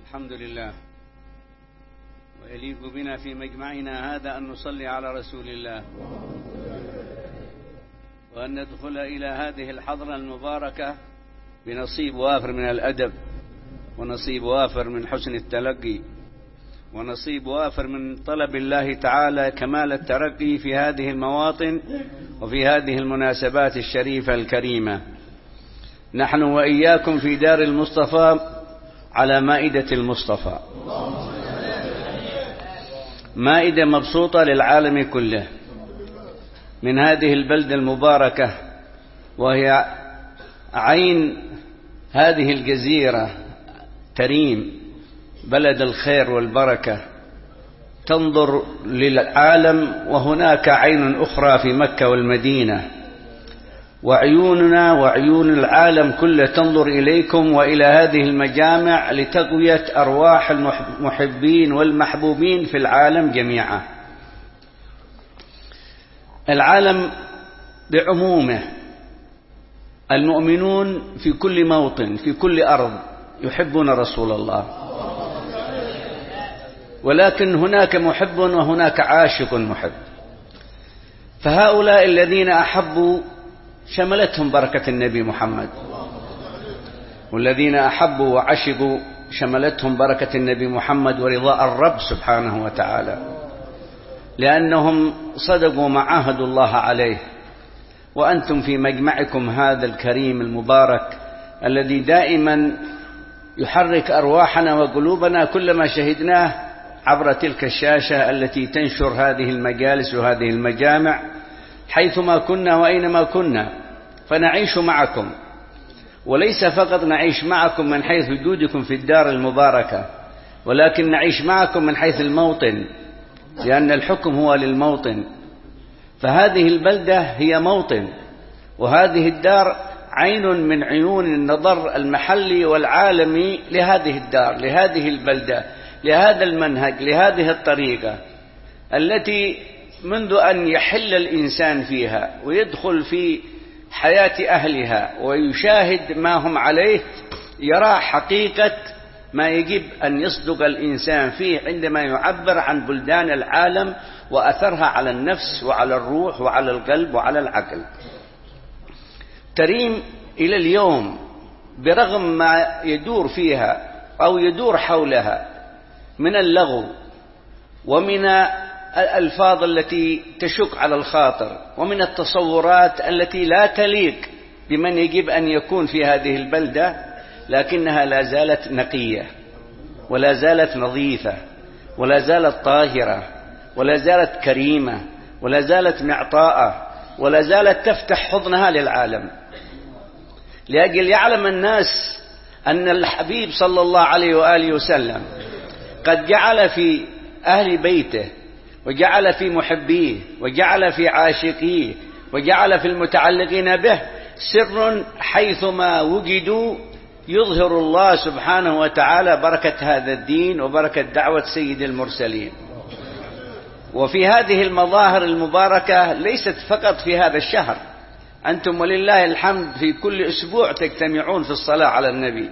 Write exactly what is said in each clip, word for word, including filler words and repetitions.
الحمد لله. ويليق بنا في مجمعنا هذا أن نصلي على رسول الله، وأن ندخل إلى هذه الحضرة المباركة بنصيب وافر من الأدب، ونصيب وافر من حسن التلقي، ونصيب وافر من طلب الله تعالى كمال الترقي في هذه المواطن وفي هذه المناسبات الشريفة الكريمة. نحن وإياكم في دار المصطفى على مائدة المصطفى، مائدة مبسوطة للعالم كله من هذه البلدة المباركة، وهي عين هذه الجزيرة تريم، بلد الخير والبركة، تنظر للعالم، وهناك عين أخرى في مكة والمدينة، وعيوننا وعيون العالم كله تنظر إليكم وإلى هذه المجامع لتقوية أرواح المحبين والمحبوبين في العالم جميعا. العالم بعمومه، المؤمنون في كل موطن في كل أرض يحبون رسول الله، ولكن هناك محب وهناك عاشق محب. فهؤلاء الذين أحبوا شملتهم بركة النبي محمد، والذين أحبوا وعشقوا شملتهم بركة النبي محمد ورضاء الرب سبحانه وتعالى، لأنهم صدقوا ما عاهدوا الله عليه. وأنتم في مجمعكم هذا الكريم المبارك الذي دائما يحرك أرواحنا وقلوبنا كلما شهدناه عبر تلك الشاشة التي تنشر هذه المجالس وهذه المجامع حيثما كنا وأينما كنا، فنعيش معكم، وليس فقط نعيش معكم من حيث وجودكم في الدار المباركة، ولكن نعيش معكم من حيث الموطن، لأن الحكم هو للموطن. فهذه البلدة هي موطن، وهذه الدار عين من عيون النظر المحلي والعالمي لهذه الدار، لهذه البلدة، لهذا المنهج، لهذه الطريقة التي منذ أن يحل الإنسان فيها ويدخل في حياة أهلها ويشاهد ما هم عليه، يرى حقيقة ما يجب أن يصدق الإنسان فيه عندما يعبر عن بلدان العالم وأثرها على النفس وعلى الروح وعلى القلب وعلى العقل. تريم إلى اليوم برغم ما يدور فيها أو يدور حولها من اللغو ومن الألفاظ التي تشق على الخاطر ومن التصورات التي لا تليق بمن يجب أن يكون في هذه البلدة، لكنها لا زالت نقية، ولا زالت نظيفة، ولا زالت طاهرة، ولا زالت كريمة، ولا زالت معطاءة، ولا زالت تفتح حضنها للعالم، لأجل يعلم الناس أن الحبيب صلى الله عليه وآله وسلم قد جعل في أهل بيته، وجعل في محبيه، وجعل في عاشقيه، وجعل في المتعلقين به سر حيثما وجدوا يظهر الله سبحانه وتعالى بركة هذا الدين وبركة دعوة سيد المرسلين. وفي هذه المظاهر المباركة ليست فقط في هذا الشهر، أنتم ولله الحمد في كل أسبوع تجتمعون في الصلاة على النبي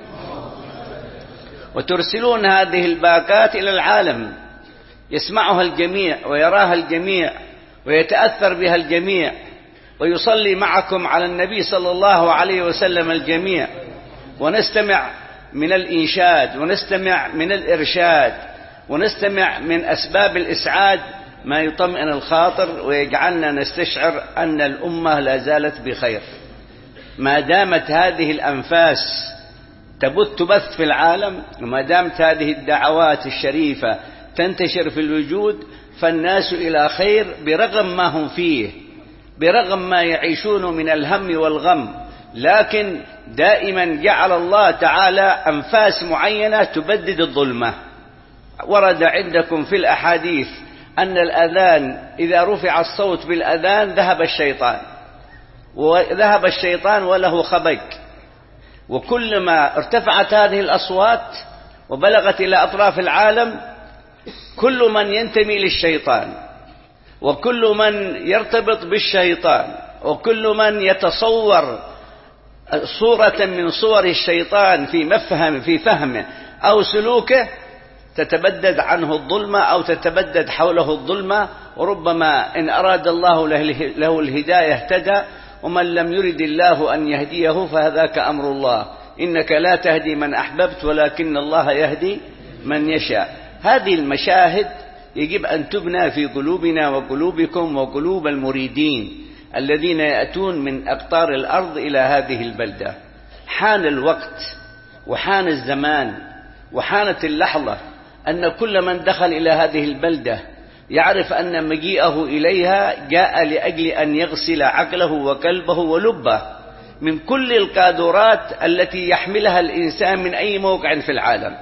وترسلون هذه الباقات إلى العالم، يسمعها الجميع ويراها الجميع ويتأثر بها الجميع، ويصلي معكم على النبي صلى الله عليه وسلم الجميع، ونستمع من الإنشاد، ونستمع من الإرشاد، ونستمع من أسباب الإسعاد ما يطمئن الخاطر ويجعلنا نستشعر أن الأمة لا زالت بخير. ما دامت هذه الأنفاس تبث تبث في العالم، وما دامت هذه الدعوات الشريفة تنتشر في الوجود، فالناس إلى خير برغم ما هم فيه، برغم ما يعيشون من الهم والغم، لكن دائما جعل الله تعالى أنفاس معينة تبدد الظلمة. ورد عندكم في الأحاديث أن الأذان إذا رفع الصوت بالأذان ذهب الشيطان، وذهب الشيطان وله خبج، وكلما ارتفعت هذه الأصوات وبلغت إلى أطراف العالم كل من ينتمي للشيطان، وكل من يرتبط بالشيطان، وكل من يتصور صورة من صور الشيطان في مفهم في فهمه أو سلوكه تتبدد عنه الظلمة أو تتبدد حوله الظلمة، وربما إن أراد الله له الهداية اهتدى، ومن لم يرد الله أن يهديه فهذاك أمر الله، إنك لا تهدي من أحببت ولكن الله يهدي من يشاء. هذه المشاهد يجب أن تبنى في قلوبنا وقلوبكم وقلوب المريدين الذين يأتون من أقطار الأرض إلى هذه البلدة. حان الوقت وحان الزمان وحانت اللحظة أن كل من دخل إلى هذه البلدة يعرف أن مجيئه إليها جاء لأجل أن يغسل عقله وقلبه ولبه من كل القاذورات التي يحملها الإنسان من أي موقع في العالم.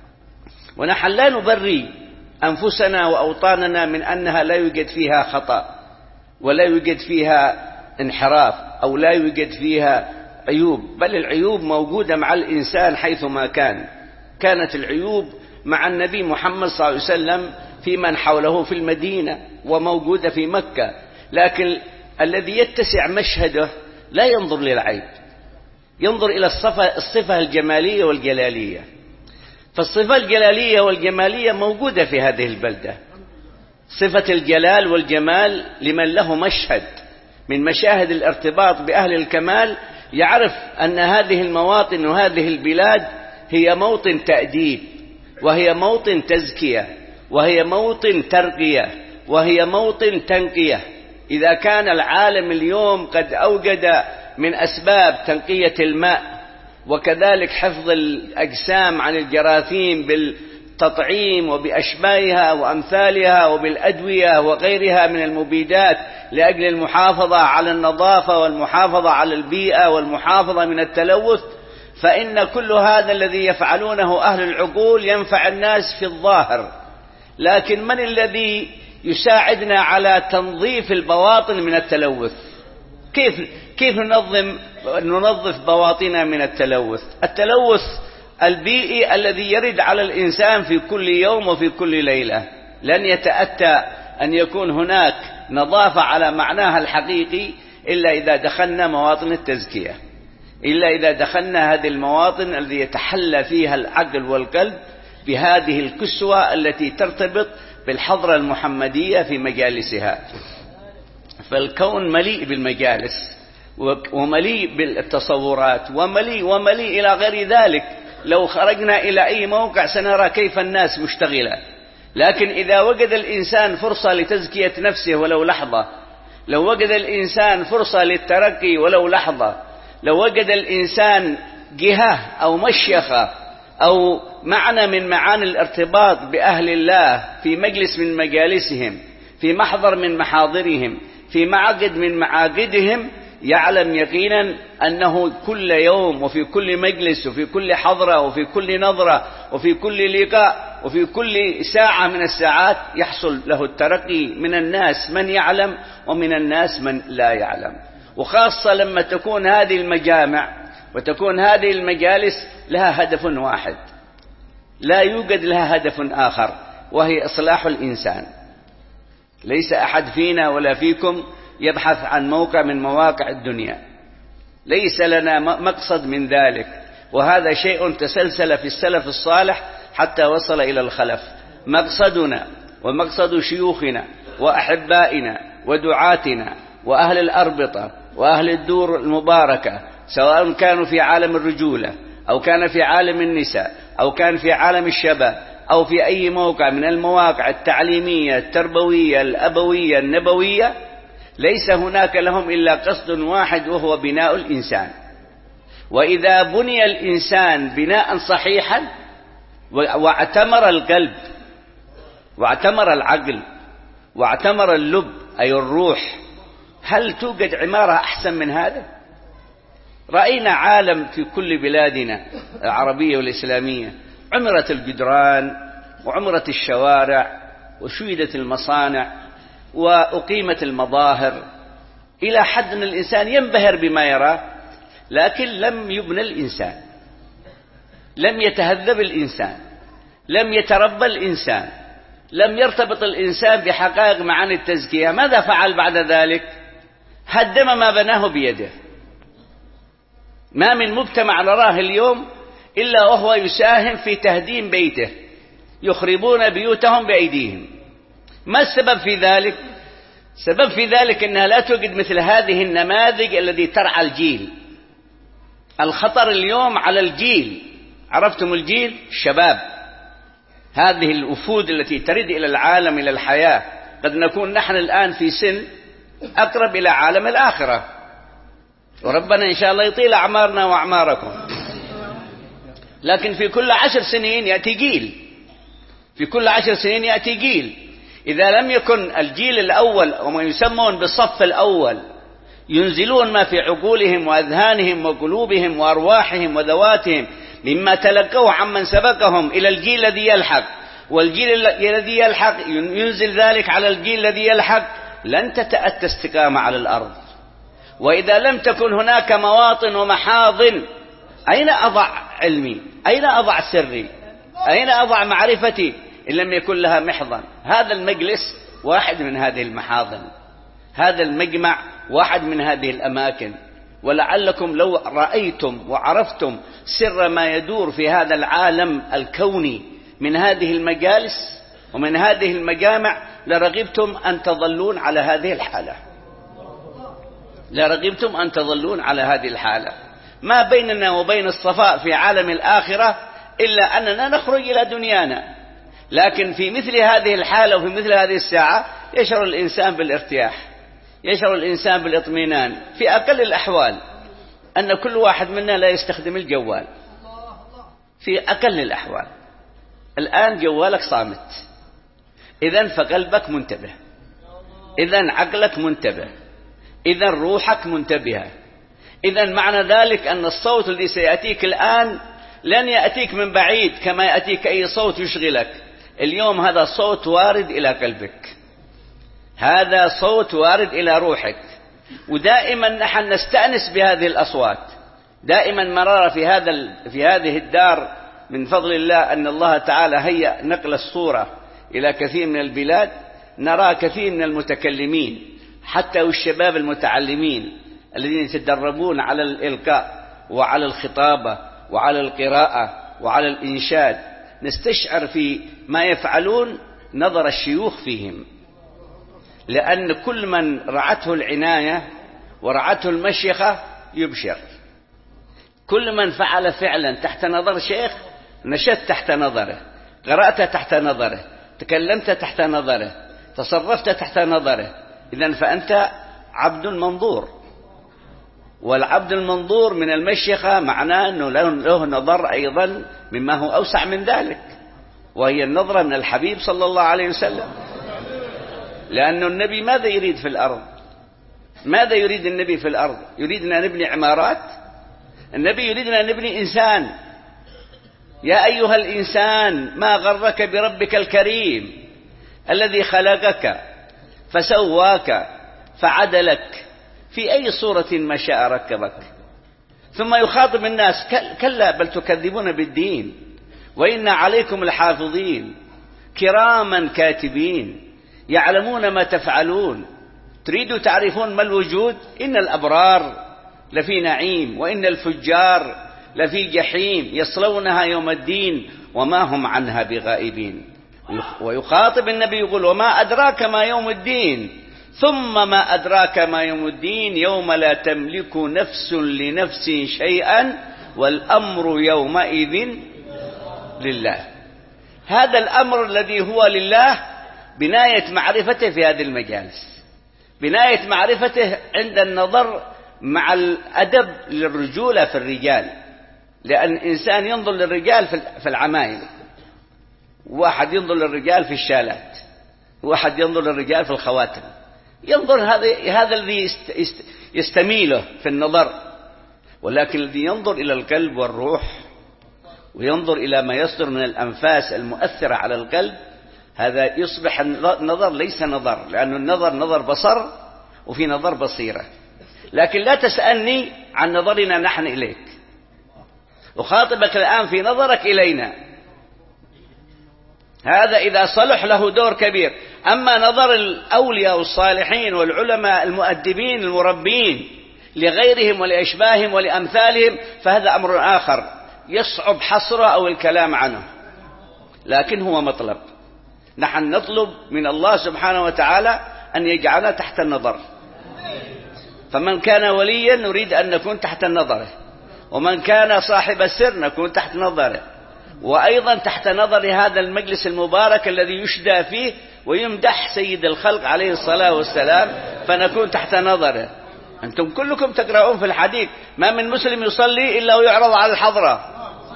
ونحن لا نبري أنفسنا وأوطاننا من أنها لا يوجد فيها خطأ ولا يوجد فيها انحراف أو لا يوجد فيها عيوب، بل العيوب موجودة مع الإنسان حيثما كان. كانت العيوب مع النبي محمد صلى الله عليه وسلم في من حوله في المدينة وموجودة في مكة، لكن الذي يتسع مشهده لا ينظر للعيب، ينظر إلى الصفة, الصفة الجمالية والجلالية. فالصفة الجلالية والجمالية موجودة في هذه البلدة. صفة الجلال والجمال لمن له مشهد من مشاهد الارتباط بأهل الكمال يعرف أن هذه المواطن وهذه البلاد هي موطن تأديب، وهي موطن تزكية، وهي موطن ترقية، وهي موطن تنقية. إذا كان العالم اليوم قد أوجد من أسباب تنقية الماء وكذلك حفظ الأجسام عن الجراثيم بالتطعيم وبأشباهها وأمثالها وبالأدوية وغيرها من المبيدات لأجل المحافظة على النظافة والمحافظة على البيئة والمحافظة من التلوث، فإن كل هذا الذي يفعلونه أهل العقول ينفع الناس في الظاهر، لكن من الذي يساعدنا على تنظيف البواطن من التلوث؟ كيف كيف ننظم ننظف بواطننا من التلوث؟ التلوث البيئي الذي يرد على الإنسان في كل يوم وفي كل ليلة. لن يتأتى أن يكون هناك نظافة على معناها الحقيقي إلا إذا دخلنا مواطن التزكية، إلا إذا دخلنا هذه المواطن التي يتحلى فيها العقل والقلب بهذه الكسوة التي ترتبط بالحضرة المحمدية في مجالسها. فالكون مليء بالمجالس ومليء بالتصورات ومليء ومليء إلى غير ذلك. لو خرجنا إلى أي موقع سنرى كيف الناس مشتغلة، لكن إذا وجد الإنسان فرصة لتزكية نفسه ولو لحظة، لو وجد الإنسان فرصة للترقي ولو لحظة، لو وجد الإنسان جهة أو مشيخة أو معنى من معاني الارتباط بأهل الله في مجلس من مجالسهم، في محضر من محاضرهم، في معقد من معاقدهم، يعلم يقينا أنه كل يوم وفي كل مجلس وفي كل حضرة وفي كل نظرة وفي كل لقاء وفي كل ساعة من الساعات يحصل له الترقي، من الناس من يعلم ومن الناس من لا يعلم. وخاصة لما تكون هذه المجامع وتكون هذه المجالس لها هدف واحد، لا يوجد لها هدف آخر، وهي إصلاح الإنسان. ليس أحد فينا ولا فيكم يبحث عن موقع من مواقع الدنيا، ليس لنا مقصد من ذلك، وهذا شيء تسلسل في السلف الصالح حتى وصل إلى الخلف. مقصدنا ومقصد شيوخنا وأحبائنا ودعاتنا وأهل الأربطة وأهل الدور المباركة، سواء كانوا في عالم الرجولة أو كان في عالم النساء أو كان في عالم الشباب أو في أي موقع من المواقع التعليمية التربوية الأبوية النبوية، ليس هناك لهم إلا قصد واحد وهو بناء الإنسان. وإذا بني الإنسان بناء صحيحا واعتمر القلب واعتمر العقل واعتمر اللب أي الروح، هل توجد عمارة أحسن من هذا؟ رأينا عالم في كل بلادنا العربية والإسلامية عمرت الجدران وعمرت الشوارع وشيدت المصانع وأقيمت المظاهر إلى حد أن الإنسان ينبهر بما يراه، لكن لم يبنى الإنسان، لم يتهذب الإنسان، لم يتربى الإنسان، لم يرتبط الإنسان بحقائق معاني التزكية. ماذا فعل بعد ذلك؟ هدم ما بناه بيده. ما من مجتمع نراه اليوم إلا وهو يساهم في تهديم بيته، يخربون بيوتهم بأيديهم. ما السبب في ذلك؟ السبب في ذلك أنها لا توجد مثل هذه النماذج التي ترعى الجيل. الخطر اليوم على الجيل، عرفتم الجيل؟ الشباب، هذه الوفود التي ترد إلى العالم إلى الحياة. قد نكون نحن الآن في سن أقرب إلى عالم الآخرة، وربنا إن شاء الله يطيل أعمارنا وأعماركم، لكن في كل عشر سنين يأتي جيل، في كل عشر سنين يأتي جيل. إذا لم يكن الجيل الأول وما يسمون بالصف الأول ينزلون ما في عقولهم وأذهانهم وقلوبهم وأرواحهم وذواتهم مما تلقوه عمن سبقهم إلى الجيل الذي يلحق، والجيل الذي يلحق ينزل ذلك على الجيل الذي يلحق، لن تتأتى استقامة على الأرض. وإذا لم تكن هناك مواطن ومحاضن، أين أضع علمي؟ أين أضع سري؟ أين أضع معرفتي إن لم يكن لها محضن؟ هذا المجلس واحد من هذه المحاضن، هذا المجمع واحد من هذه الأماكن. ولعلكم لو رأيتم وعرفتم سر ما يدور في هذا العالم الكوني من هذه المجالس ومن هذه المجامع لرغبتم أن تظلون على هذه الحالة، لرغبتم أن تظلون على هذه الحالة. ما بيننا وبين الصفاء في عالم الآخرة إلا أننا نخرج إلى دنيانا، لكن في مثل هذه الحالة وفي مثل هذه الساعة يشعر الإنسان بالارتياح، يشعر الإنسان بالاطمئنان. في أقل الأحوال أن كل واحد منا لا يستخدم الجوال، في أقل الأحوال. الآن جوالك صامت، إذن فقلبك منتبه، إذن عقلك منتبه، إذن روحك منتبهة. إذن معنى ذلك أن الصوت الذي سيأتيك الآن لن يأتيك من بعيد كما يأتيك أي صوت يشغلك. اليوم هذا صوت وارد إلى قلبك، هذا صوت وارد إلى روحك. ودائما نحن نستأنس بهذه الأصوات، دائما مرارة في هذا في هذه الدار من فضل الله أن الله تعالى هيأ نقل الصورة إلى كثير من البلاد. نرى كثير من المتكلمين حتى والشباب المتعلمين الذين يتدربون على الإلقاء وعلى الخطابة وعلى القراءة وعلى الإنشاد، نستشعر في ما يفعلون نظر الشيوخ فيهم، لأن كل من رعته العناية ورعته المشيخة يبشر. كل من فعل فعلا تحت نظر شيخ نشدت تحت نظره، قرأت تحت نظره، تكلمت تحت نظره، تصرفت تحت نظره، إذن فأنت عبد منظور. والعبد المنظور من المشيخة معناه أنه له نظر أيضا مما هو أوسع من ذلك، وهي النظرة من الحبيب صلى الله عليه وسلم. لأن النبي ماذا يريد في الأرض؟ ماذا يريد النبي في الأرض؟ يريد أن نبني عمارات؟ النبي يريد أن نبني إنسان. يا أيها الإنسان ما غرك بربك الكريم الذي خلقك فسواك فعدلك في أي صورة ما شاء ركبك. ثم يخاطب الناس: كلا بل تكذبون بالدين وإن عليكم الحافظين كراما كاتبين يعلمون ما تفعلون. تريدوا تعرفون ما الوجود؟ إن الأبرار لفي نعيم وإن الفجار لفي جحيم يصلونها يوم الدين وما هم عنها بغائبين. ويخاطب النبي يقول: وما أدراك ما يوم الدين ثم ما أدراك ما يوم الدين يوم لا تملك نفس لنفس شيئا والأمر يومئذ لله. هذا الأمر الذي هو لله بناية معرفته في هذه المجالس، بناية معرفته عند النظر مع الأدب للرجولة في الرجال. لأن الإنسان ينظر للرجال في العمايل، واحد ينظر للرجال في الشالات، واحد ينظر للرجال في الخواتم، ينظر هذا هذا الذي يستميله في النظر. ولكن الذي ينظر إلى القلب والروح وينظر إلى ما يصدر من الأنفاس المؤثرة على القلب، هذا يصبح النظر ليس نظر، لأن النظر نظر بصر وفي نظر بصيرة. لكن لا تسألني عن نظرنا نحن إليك، أخاطبك الآن في نظرك إلينا. هذا إذا صلح له دور كبير. أما نظر الأولياء والصالحين والعلماء المؤدبين المربين لغيرهم ولأشباههم ولأمثالهم فهذا أمر آخر. يصعب حصره أو الكلام عنه، لكن هو مطلب. نحن نطلب من الله سبحانه وتعالى أن يجعلنا تحت النظر، فمن كان وليا نريد أن نكون تحت نظره، ومن كان صاحب السر نكون تحت نظره، وأيضا تحت نظر هذا المجلس المبارك الذي يشدى فيه ويمدح سيد الخلق عليه الصلاة والسلام، فنكون تحت نظره. أنتم كلكم تقرؤون في الحديث ما من مسلم يصلي إلا ويعرض على الحضرة،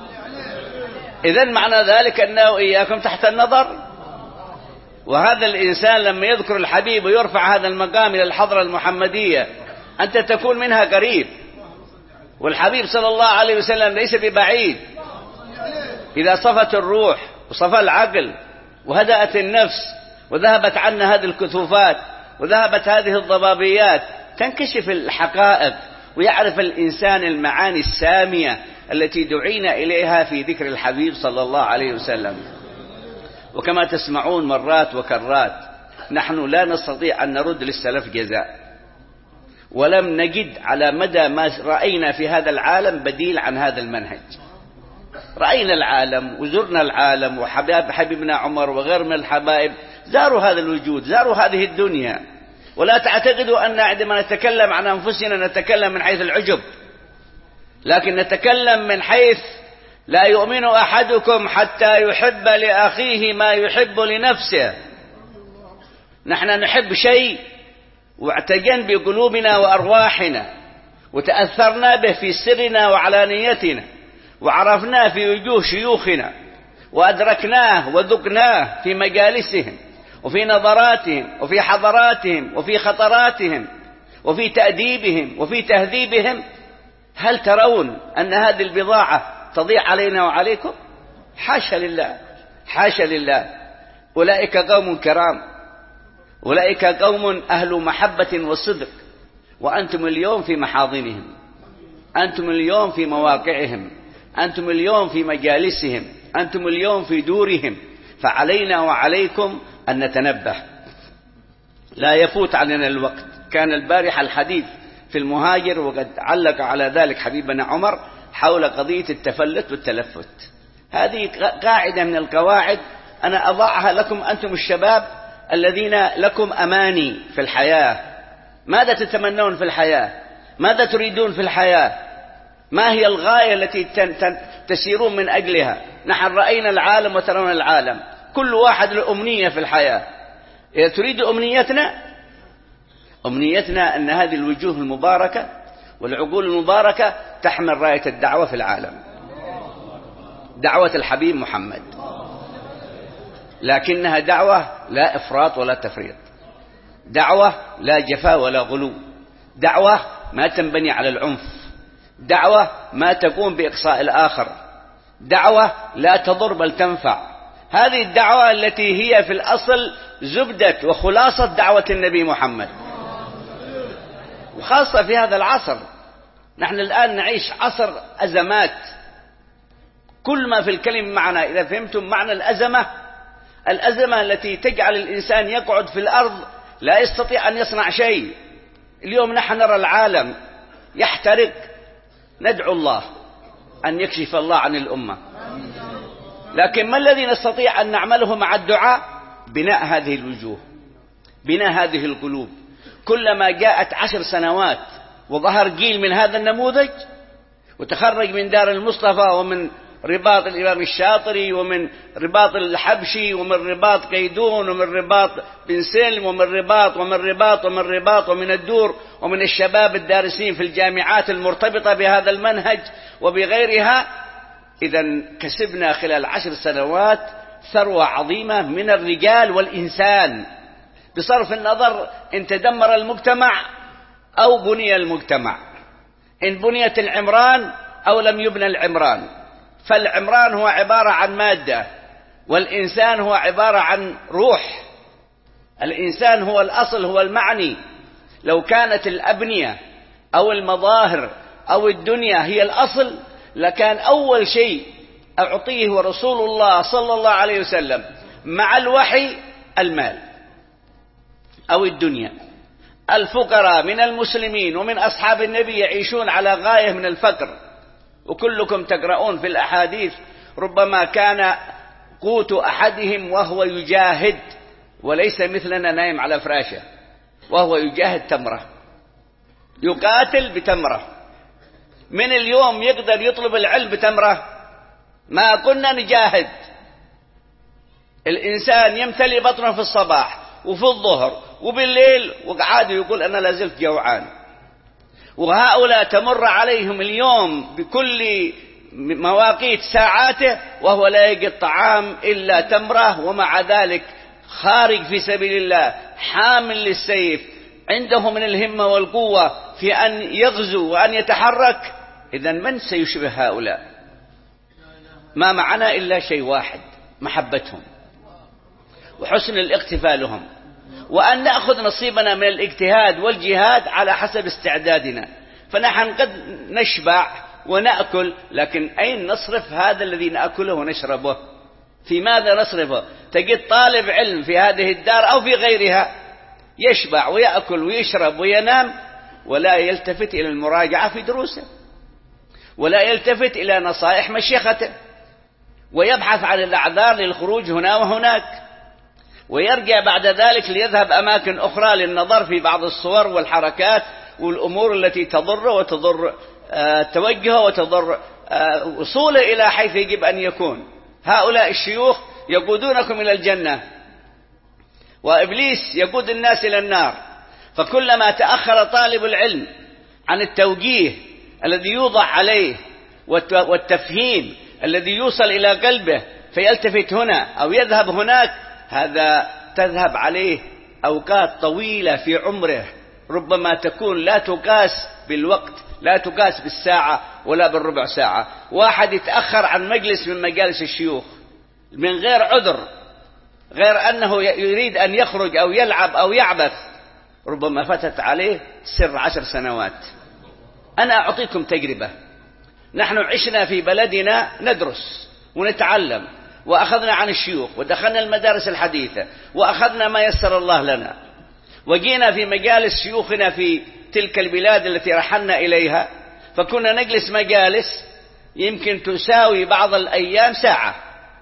إذن معنى ذلك أنه إياكم تحت النظر. وهذا الإنسان لما يذكر الحبيب ويرفع هذا المقام إلى الحضرة المحمدية أنت تكون منها قريب، والحبيب صلى الله عليه وسلم ليس ببعيد. إذا صفت الروح وصفى العقل وهدأت النفس وذهبت عنا هذه الكثوفات وذهبت هذه الضبابيات تنكشف الحقائق، ويعرف الإنسان المعاني السامية التي دعينا إليها في ذكر الحبيب صلى الله عليه وسلم. وكما تسمعون مرات وكرات نحن لا نستطيع أن نرد للسلف جزاء، ولم نجد على مدى ما رأينا في هذا العالم بديل عن هذا المنهج. رأينا العالم وزرنا العالم، وحباب حبيبنا عمر وغير من الحبائب زاروا هذا الوجود، زاروا هذه الدنيا. ولا تعتقدوا أن عندما نتكلم عن أنفسنا نتكلم من حيث العجب، لكن نتكلم من حيث لا يؤمن أحدكم حتى يحب لأخيه ما يحب لنفسه. نحن نحب شيء واعتجن بقلوبنا وأرواحنا وتأثرنا به في سرنا وعلانيتنا، وعرفناه في وجوه شيوخنا، وأدركناه وذقناه في مجالسهم وفي نظراتهم وفي حضراتهم وفي خطراتهم وفي تأديبهم وفي تهذيبهم. هل ترون أن هذه البضاعة تضيع علينا وعليكم؟ حاشا لله، حاشا لله. أولئك قوم كرام، أولئك قوم أهل محبة وصدق، وأنتم اليوم في محاضنهم، أنتم اليوم في مواقعهم، أنتم اليوم في مجالسهم، أنتم اليوم في دورهم. فعلينا وعليكم أن نتنبه، لا يفوت علينا الوقت. كان البارحة الحديث في المهاجر، وقد علق على ذلك حبيبنا عمر حول قضية التفلت والتلفت. هذه قاعدة من القواعد أنا أضعها لكم أنتم الشباب الذين لكم أماني في الحياة. ماذا تتمنون في الحياة؟ ماذا تريدون في الحياة؟ ما هي الغاية التي تسيرون من أجلها؟ نحن رأينا العالم وترون العالم، كل واحد له أمنية في الحياة. إذا تريد أمنيتنا، أمنيتنا أن هذه الوجوه المباركة والعقول المباركة تحمل راية الدعوة في العالم، دعوة الحبيب محمد، لكنها دعوة لا إفراط ولا تفريط، دعوة لا جفاء ولا غلو، دعوة ما تنبني على العنف، دعوة ما تقوم بإقصاء الآخر، دعوة لا تضر بل تنفع. هذه الدعوة التي هي في الأصل زبدة وخلاصة دعوة النبي محمد، وخاصة في هذا العصر. نحن الآن نعيش عصر أزمات، كل ما في الكلمة معنا. إذا فهمتم معنى الأزمة، الأزمة التي تجعل الإنسان يقعد في الأرض لا يستطيع أن يصنع شيء. اليوم نحن نرى العالم يحترق، ندعو الله أن يكشف الله عن الأمة، لكن ما الذي نستطيع أن نعمله مع الدعاء؟ بناء هذه الوجوه، بناء هذه القلوب. كلما جاءت عشر سنوات وظهر جيل من هذا النموذج وتخرج من دار المصطفى ومن رباط الإمام الشاطري ومن رباط الحبشي ومن رباط قيدون ومن رباط بن سلم ومن رباط ومن رباط ومن رباط ومن الدور ومن الشباب الدارسين في الجامعات المرتبطة بهذا المنهج وبغيرها، إذا كسبنا خلال عشر سنوات ثروة عظيمة من الرجال والإنسان، بصرف النظر إن تدمر المجتمع أو بني المجتمع، إن بنيت العمران أو لم يبنى العمران. فالعمران هو عبارة عن مادة، والإنسان هو عبارة عن روح. الإنسان هو الأصل، هو المعني. لو كانت الأبنية أو المظاهر أو الدنيا هي الأصل لكان أول شيء أعطيه رسول الله صلى الله عليه وسلم مع الوحي المال أو الدنيا. الفقراء من المسلمين ومن أصحاب النبي يعيشون على غاية من الفقر وكلكم تقرؤون في الأحاديث ربما كان قوت أحدهم وهو يجاهد وليس مثلنا نايم على فراشه، وهو يجاهد تمرة، يقاتل بتمرة. من اليوم يقدر يطلب العلم بتمرة؟ ما كنا نجاهد. الإنسان يمتلي بطنه في الصباح وفي الظهر وبالليل وقعد يقول أنا لازلت جوعان، وهؤلاء تمر عليهم اليوم بكل مواقيت ساعاته وهو لا يجد طعام إلا تمرة، ومع ذلك خارج في سبيل الله حامل للسيف، عنده من الهمة والقوة في أن يغزو وأن يتحرك. إذن من سيشبه هؤلاء؟ ما معنا إلا شيء واحد، محبتهم وحسن الاقتفاء لهم، وأن نأخذ نصيبنا من الاجتهاد والجهاد على حسب استعدادنا. فنحن قد نشبع ونأكل، لكن أين نصرف هذا الذي نأكله ونشربه؟ في ماذا نصرفه؟ تجد طالب علم في هذه الدار أو في غيرها يشبع ويأكل ويشرب وينام، ولا يلتفت إلى المراجعة في دروسه، ولا يلتفت إلى نصائح مشيخته، ويبحث عن الأعذار للخروج هنا وهناك، ويرجع بعد ذلك ليذهب أماكن أخرى للنظر في بعض الصور والحركات والأمور التي تضر وتضر توجهه وتضر وصوله إلى حيث يجب أن يكون. هؤلاء الشيوخ يقودونكم إلى الجنة، وإبليس يقود الناس إلى النار. فكلما تأخر طالب العلم عن التوجيه الذي يوضع عليه والتفهيم الذي يوصل إلى قلبه فيلتفت هنا أو يذهب هناك، هذا تذهب عليه أوقات طويلة في عمره، ربما تكون لا تقاس بالوقت، لا تقاس بالساعة ولا بالربع ساعة. واحد يتأخر عن مجلس من مجالس الشيوخ من غير عذر، غير أنه يريد أن يخرج أو يلعب أو يعبث، ربما فتت عليه سر عشر سنوات. أنا أعطيكم تجربة. نحن عشنا في بلدنا ندرس ونتعلم، وأخذنا عن الشيوخ ودخلنا المدارس الحديثة وأخذنا ما يسر الله لنا، وجينا في مجالس شيوخنا في تلك البلاد التي رحلنا إليها، فكنا نجلس مجالس يمكن تساوي بعض الأيام ساعة.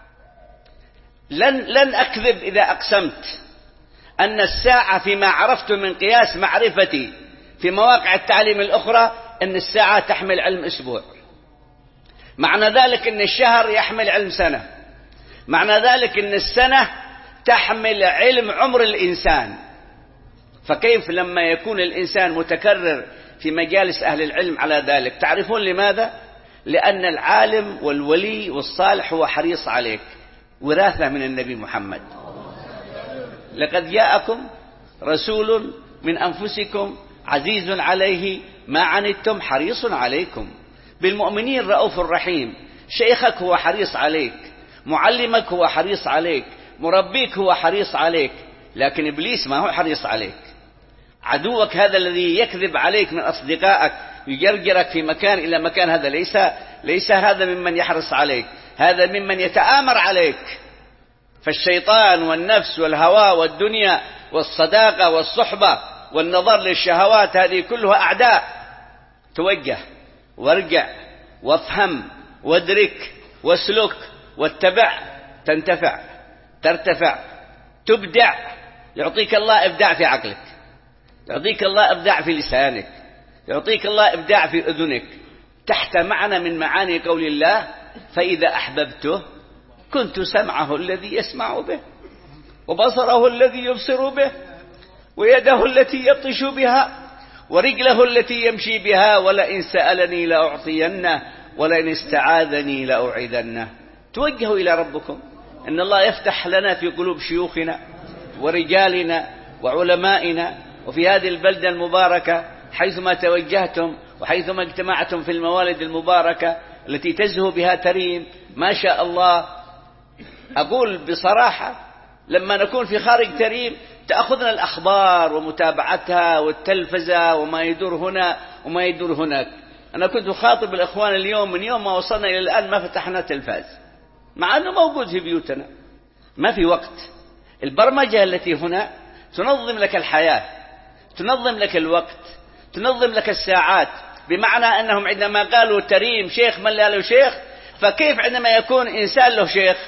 لن, لن أكذب إذا أقسمت أن الساعة فيما عرفت من قياس معرفتي في مواقع التعليم الأخرى أن الساعة تحمل علم أسبوع، معنى ذلك أن الشهر يحمل علم سنة، معنى ذلك أن السنة تحمل علم عمر الإنسان. فكيف لما يكون الإنسان متكرر في مجالس أهل العلم على ذلك؟ تعرفون لماذا؟ لأن العالم والولي والصالح هو حريص عليك، وراثة من النبي محمد. لقد جاءكم رسول من أنفسكم عزيز عليه ما عنتم حريص عليكم بالمؤمنين رؤوف رحيم. شيخك هو حريص عليك، معلمك هو حريص عليك، مربيك هو حريص عليك، لكن إبليس ما هو حريص عليك. عدوك هذا الذي يكذب عليك من أصدقائك يجرجرك في مكان إلى مكان، هذا ليس ليس هذا ممن يحرص عليك، هذا ممن يتآمر عليك. فالشيطان والنفس والهوى والدنيا والصداقة والصحبة والنظر للشهوات هذه كلها أعداء. توجه وارجع وافهم وادرك واسلك واتبع، تنتفع، ترتفع، تبدع. يعطيك الله إبداع في عقلك، يعطيك الله إبداع في لسانك، يعطيك الله إبداع في أذنك، تحت معنى من معاني قول الله: فإذا أحببته كنت سمعه الذي يسمع به، وبصره الذي يبصر به، ويده التي يبطش بها، ورجله التي يمشي بها، ولئن سألني لأعطينه، ولئن استعاذني لأعيذنه. توجهوا إلى ربكم. إن الله يفتح لنا في قلوب شيوخنا ورجالنا وعلمائنا، وفي هذه البلدة المباركة حيثما توجهتم وحيثما اجتمعتم في الموالد المباركة التي تزهو بها تريم ما شاء الله. أقول بصراحة لما نكون في خارج تريم تأخذنا الأخبار ومتابعتها والتلفزة وما يدور هنا وما يدور هناك. أنا كنت أخاطب الإخوان اليوم، من يوم ما وصلنا إلى الآن ما فتحنا تلفاز، مع أنه موجود في بيوتنا، ما في وقت. البرمجة التي هنا تنظم لك الحياة، تنظم لك الوقت، تنظم لك الساعات، بمعنى أنهم عندما قالوا تريم شيخ من لا له شيخ، فكيف عندما يكون إنسان له شيخ؟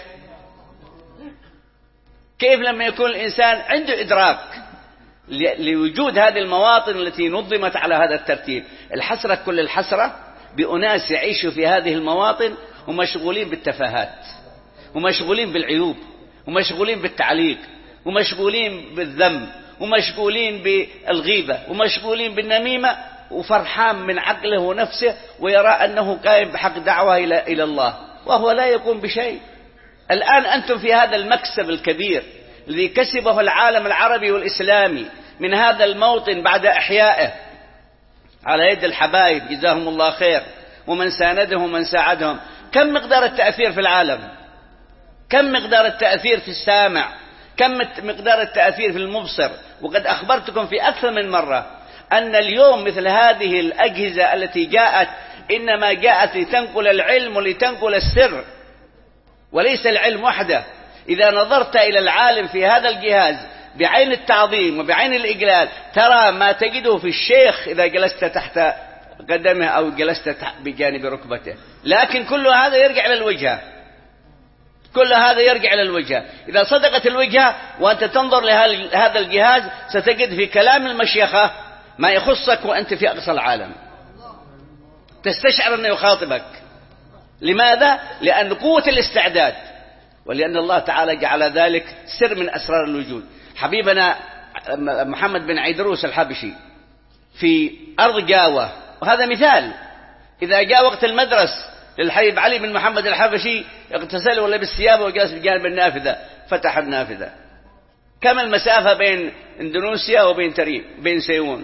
كيف لما يكون الإنسان عنده إدراك لوجود هذه المواطن التي نظمت على هذا الترتيب؟ الحسرة كل الحسرة بأناس يعيشوا في هذه المواطن ومشغولين بالتفاهات، ومشغولين بالعيوب، ومشغولين بالتعليق، ومشغولين بالذم، ومشغولين بالغيبة، ومشغولين بالنميمة، وفرحان من عقله ونفسه ويرى أنه قائم بحق دعوة إلى إلى الله وهو لا يقوم بشيء. الآن أنتم في هذا المكسب الكبير الذي كسبه العالم العربي والإسلامي من هذا الموطن بعد إحيائه على يد الحبايب جزاهم الله خير، ومن ساندهم ومن ساعدهم. كم مقدار التأثير في العالم؟ كم مقدار التأثير في السامع؟ كم مقدار التأثير في المبصر؟ وقد أخبرتكم في أكثر من مرة أن اليوم مثل هذه الأجهزة التي جاءت إنما جاءت لتنقل العلم ولتنقل السر، وليس العلم وحده. إذا نظرت إلى العالم في هذا الجهاز بعين التعظيم وبعين الإجلال ترى ما تجده في الشيخ إذا جلست تحت قدمه أو جلست بجانب ركبته، لكن كل هذا يرجع إلى الوجهة، كل هذا يرجع إلى الوجهة. إذا صدقت الوجهة وأنت تنظر لهذا الجهاز ستجد في كلام المشيخة ما يخصك وأنت في أقصى العالم، تستشعر أنه يخاطبك. لماذا؟ لأن قوة الاستعداد، ولأن الله تعالى جعل ذلك سر من أسرار الوجود. حبيبنا محمد بن عيدروس الحبشي في أرض جاوة، وهذا مثال، إذا جاء وقت المدرس للحبيب علي بن محمد الحبشي اغتسل ولبس ثيابه وجلس بجانب النافذة، فتح النافذة. كم المسافة بين اندونيسيا وبين تريم بين سيئون؟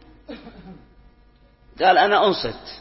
قال أنا أنصت،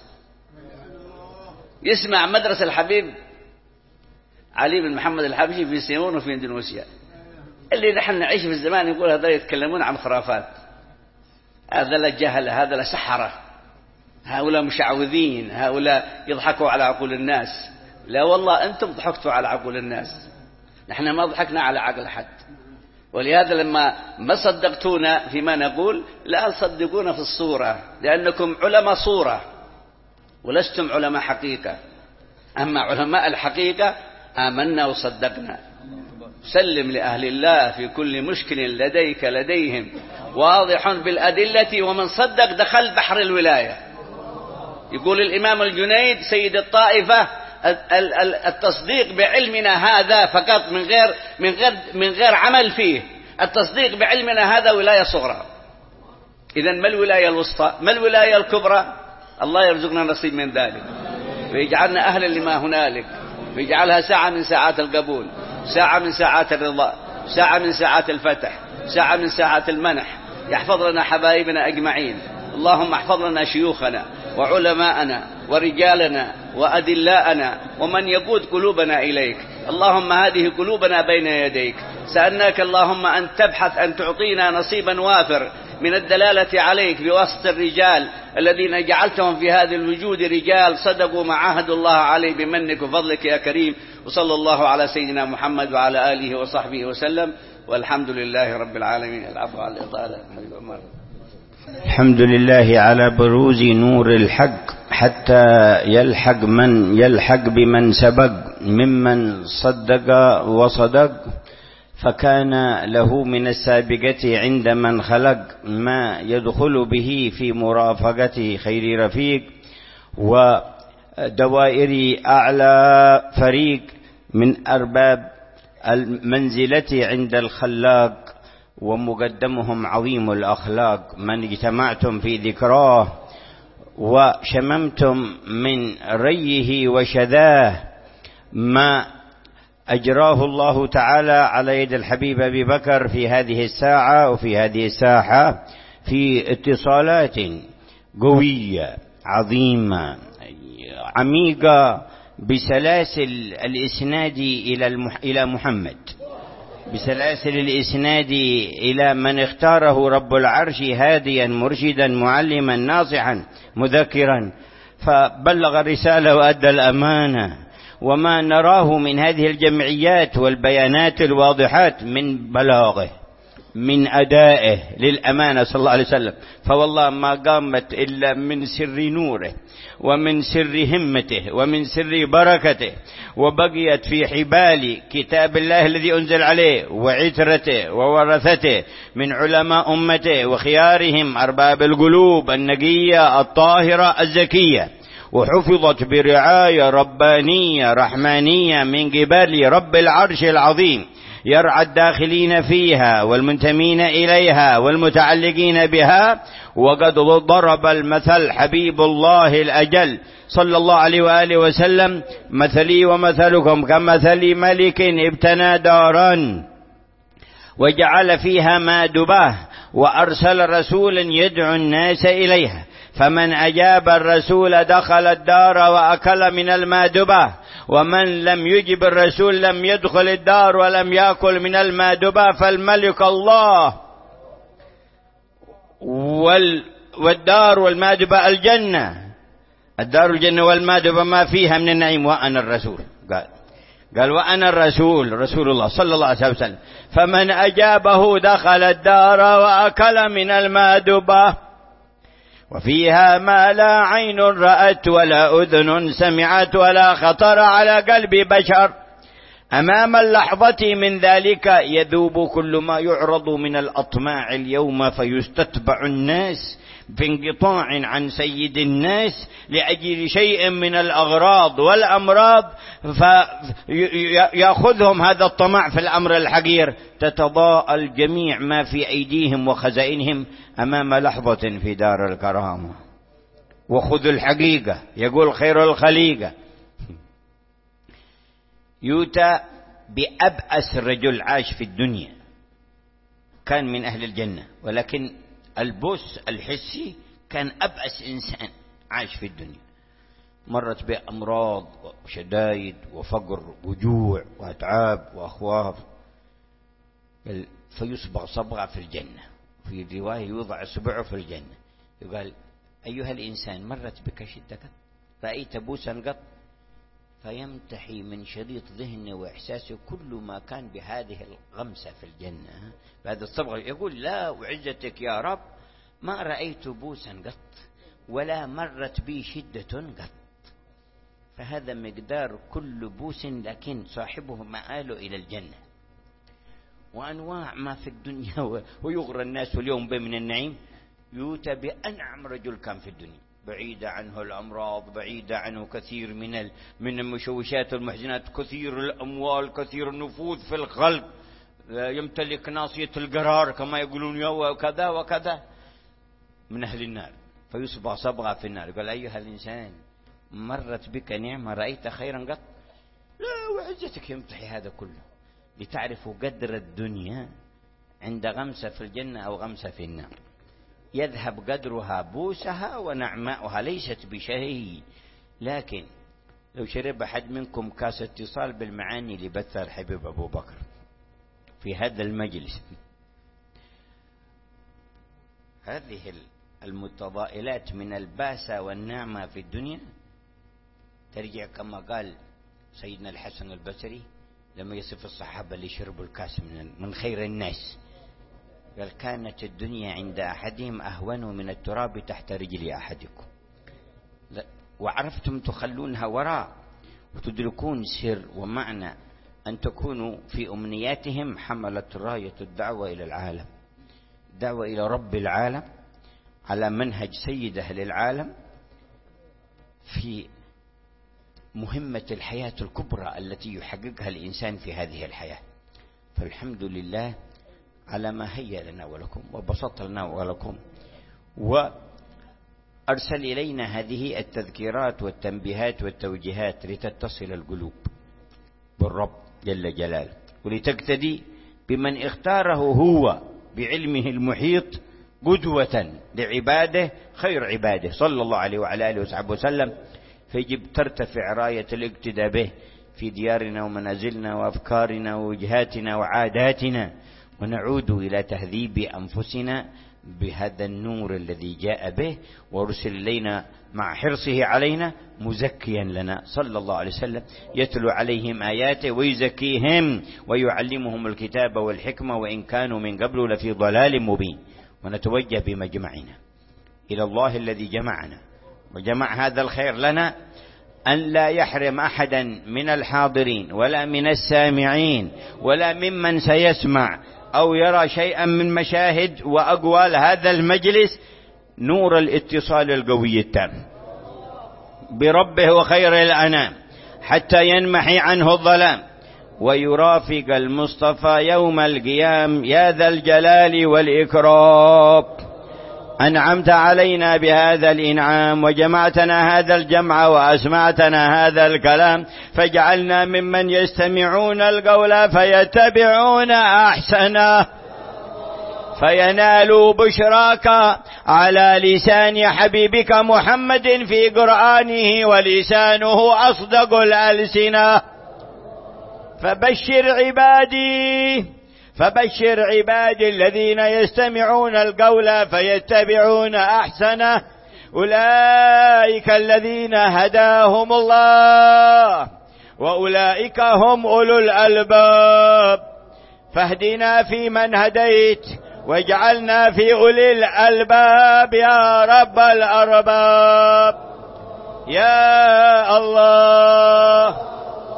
يسمع مدرسة الحبيب علي بن محمد الحبشي في سيئون وفي اندونيسيا. اللي نحن نعيش في الزمان يقول هذا يتكلمون عن خرافات، هذا لا جهل، هذا لا سحرة، هؤلاء مشعوذين، هؤلاء يضحكوا على عقول الناس. لا والله أنتم ضحكتوا على عقول الناس، نحن ما ضحكنا على عقل حد. ولهذا لما ما صدقتونا فيما نقول لا تصدقونا في الصورة، لأنكم علماء صورة ولستم علماء حقيقة. أما علماء الحقيقة آمنا وصدقنا. سلم لأهل الله في كل مشكل لديك لديهم واضح بالأدلة، ومن صدق دخل بحر الولاية. يقول الإمام الجنيد سيد الطائفة التصديق بعلمنا هذا فقط من غير من غير من غير عمل فيه، التصديق بعلمنا هذا ولاية صغرى. إذن ما الولاية الوسطى؟ ما الولاية الكبرى؟ الله يرزقنا نصيب من ذلك ويجعلنا أهلا لما هنالك، ويجعلها ساعة من ساعات القبول، ساعة من ساعات الرضا، ساعة من ساعات الفتح، ساعة من ساعات المنح. يحفظ لنا حبايبنا أجمعين. اللهم احفظ لنا شيوخنا وعلماءنا ورجالنا وأدلاءنا ومن يقود قلوبنا إليك. اللهم هذه قلوبنا بين يديك، سألناك اللهم أن تبحث أن تعطينا نصيبا وافر من الدلالة عليك بواسطة الرجال الذين جعلتهم في هذا الوجود رجال صدقوا ما عاهدوا الله عليه بمنك وفضلك يا كريم. وصلى الله على سيدنا محمد وعلى آله وصحبه وسلم، والحمد لله رب العالمين. العفو على الإطالة. الحمد لله على بروز نور الحق حتى يلحق من يلحق بمن سبق ممن صدق وصدق، فكان له من السابقة عند من خلق ما يدخل به في مرافقة خير رفيق ودوائر أعلى فريق من أرباب المنزلة عند الخلاق، ومقدمهم عظيم الأخلاق من اجتمعتم في ذكراه وشممتم من ريه وشذاه ما أجراه الله تعالى على يد الحبيب أبي بكر في هذه الساعة وفي هذه الساحة في اتصالات قوية عظيمة عميقة بسلاسل الإسناد إلى محمد، بسلاسل الإسناد إلى من اختاره رب العرش هاديا مرشدا معلما ناصحا مذكرا، فبلغ الرسالة وأدى الأمانة. وما نراه من هذه الجمعيات والبيانات الواضحات من بلاغه من أدائه للأمانة صلى الله عليه وسلم، فوالله ما قامت إلا من سر نوره ومن سر همته ومن سر بركته، وبقيت في حبال كتاب الله الذي أنزل عليه وعترته وورثته من علماء أمته وخيارهم أرباب القلوب النقية الطاهرة الزكية، وحفظت برعاية ربانية رحمانية من قبل رب العرش العظيم، يرعى الداخلين فيها والمنتمين إليها والمتعلقين بها. وقد ضرب المثل حبيب الله الأجل صلى الله عليه وآله وسلم: مثلي ومثلكم كمثل ملك ابتنى دارا وجعل فيها مأدبة وأرسل رسولا يدعو الناس إليها، فمن أجاب الرسول دخل الدار وأكل من المأدبة، ومن لم يجب الرسول لم يدخل الدار ولم يأكل من المأدبة. فالملك الله وال والدار والمأدبة الجنة، الدار الجنة والمأدبة ما فيها من النعيم، وأنا الرسول. قال قال وأنا الرسول رسول الله صلى الله عليه وسلم، فمن أجابه دخل الدار وأكل من المأدبة، وفيها ما لا عين رأت ولا أذن سمعت ولا خطر على قلب بشر. أمام اللحظة من ذلك يذوب كل ما يعرض من الأطماع اليوم، فيستتبع الناس بانقطاع عن سيد الناس لأجل شيء من الأغراض والأمراض، فيأخذهم هذا الطمع في الأمر الحقير، تتضاءل جميع ما في أيديهم وخزائنهم أمام لحظة في دار الكرامة. وخذوا الحقيقة، يقول خير الخليقة: يؤتى بأبأس رجل عاش في الدنيا، كان من أهل الجنة، ولكن البؤس الحسي كان أبأس إنسان عاش في الدنيا، مرت بأمراض وشدائد وفقر وجوع وأتعاب وأخواف، فيصبغ صبغة في الجنة. في رواية يوضع صبعه في الجنة، يقال: أيها الإنسان مرت بك شدة قط؟ رأيت بؤسا قط؟ فيمتحي من شريط ذهنه وإحساسه كل ما كان بهذه الغمسة في الجنة، بهذا الصبغة، يقول: لا وعزتك يا رب ما رأيت بوسا قط ولا مرت بي شدة قط. فهذا مقدار كل بوس، لكن صاحبه مآله إلى الجنة. وأنواع ما في الدنيا ويغرى الناس اليوم به من النعيم. يؤتى بأنعم رجل كان في الدنيا، بعيدة عنه الأمراض، بعيدة عنه كثير من ال... من المشوشات والمحزنات، كثير الأموال، كثير النفوذ في الخلق، يمتلك ناصية القرار كما يقولون، وكذا وكذا، من أهل النار، فيصبح صبغة في النار. قال: أيها الإنسان مرت بك نعمة رأيت خيرا قط؟ لا وعزتك يمتحي هذا كله لتعرفوا قدر الدنيا عند غمسة في الجنة أو غمسة في النار. يذهب قدرها بوسها ونعماؤها، ليست بشيء. لكن لو شرب أحد منكم كاس اتصال بالمعاني لبثها الحبيب أبو بكر في هذا المجلس، هذه المتضائلات من الباسة والنعمة في الدنيا ترجع كما قال سيدنا الحسن البصري لما يصف الصحابة اللي شربوا الكاس من من خير الناس، قال: كانت الدنيا عند أحدهم أهون من التراب تحت رجل أحدكم، وعرفتم تخلونها وراء وتدركون سر ومعنى أن تكونوا في أمنياتهم حملة راية الدعوة إلى العالم، دعوة إلى رب العالم على منهج سيد أهل العالم في مهمة الحياة الكبرى التي يحققها الإنسان في هذه الحياة. فالحمد لله على ما هيأ لنا ولكم وبسط لنا ولكم، وأرسل إلينا هذه التذكيرات والتنبيهات والتوجيهات لتتصل القلوب بالرب جل جلاله، ولتقتدي بمن اختاره هو بعلمه المحيط قدوة لعباده خير عباده صلى الله عليه وعلى آله وصحبه وسلم. فيجب ترتفع راية الاقتداء به في ديارنا ومنازلنا وأفكارنا ووجهاتنا وعاداتنا، ونعود إلى تهذيب أنفسنا بهذا النور الذي جاء به ورسل إلينا مع حرصه علينا مزكيا لنا صلى الله عليه وسلم، يتلو عليهم آياته ويزكيهم ويعلمهم الكتاب والحكمة وإن كانوا من قبل لفي ضلال مبين. ونتوجه بمجمعنا إلى الله الذي جمعنا وجمع هذا الخير لنا، أن لا يحرم أحدا من الحاضرين ولا من السامعين ولا ممن سيسمع أو يرى شيئا من مشاهد وأقوال هذا المجلس نور الاتصال القوي التام بربه وخير الأنام حتى ينمحي عنه الظلام ويرافق المصطفى يوم القيام يا ذا الجلال والإكرام. أنعمت علينا بهذا الإنعام وجمعتنا هذا الجمع وأسمعتنا هذا الكلام، فاجعلنا ممن يستمعون القول فيتبعون أحسنه، فينالوا بشراك على لسان حبيبك محمد في قرآنه ولسانه أصدق الألسنة. فبشر عبادي فبشر عبادي الذين يستمعون القول فيتبعون أحسنه، أولئك الذين هداهم الله وأولئك هم أولو الألباب. فاهدنا فيمن هديت واجعلنا في أولي الألباب يا رب الأرباب. يا الله،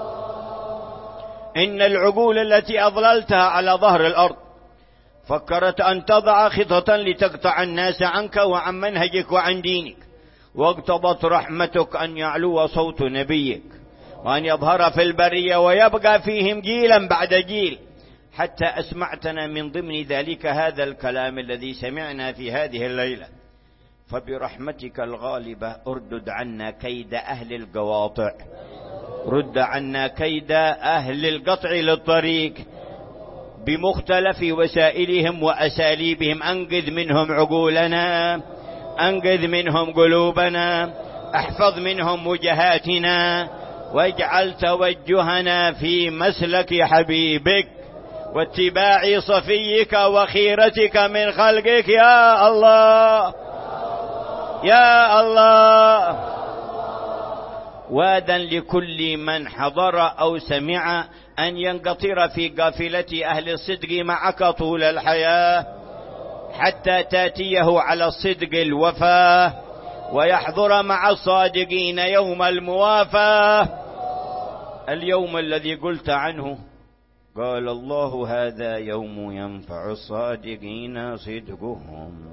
إن العقول التي أضللتها على ظهر الأرض فكرت أن تضع خطة لتقطع الناس عنك وعن منهجك وعن دينك، واقتضت رحمتك أن يعلو صوت نبيك وأن يظهر في البرية ويبقى فيهم جيلا بعد جيل، حتى أسمعتنا من ضمن ذلك هذا الكلام الذي سمعنا في هذه الليلة. فبرحمتك الغالبة اردد عنا كيد أهل القواطع، رد عنا كيد أهل القطع للطريق بمختلف وسائلهم وأساليبهم. أنقذ منهم عقولنا، أنقذ منهم قلوبنا، احفظ منهم وجهاتنا، واجعل توجهنا في مسلك حبيبك واتباع صفيك وخيرتك من خلقك يا الله يا الله. وأذن لكل من حضر أو سمع أن ينقطر في قافلة أهل الصدق معك طول الحياة حتى تأتيه على الصدق الوفاة ويحضر مع الصادقين يوم الموافاة، اليوم الذي قلت عنه قال الله هذا يوم ينفع الصادقين صدقهم.